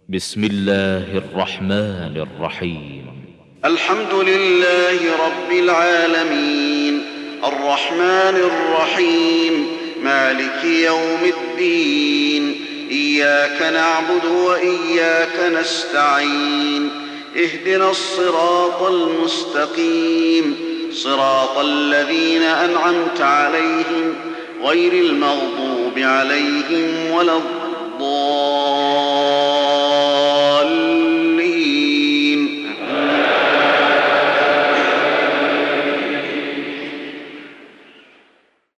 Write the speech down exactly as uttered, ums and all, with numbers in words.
بسم الله الرحمن الرحيم. الحمد لله رب العالمين، الرحمن الرحيم، مالك يوم الدين. إياك نعبد وإياك نستعين، اهدنا الصراط المستقيم، صراط الذين أنعمت عليهم غير المغضوب عليهم ولا الضالين.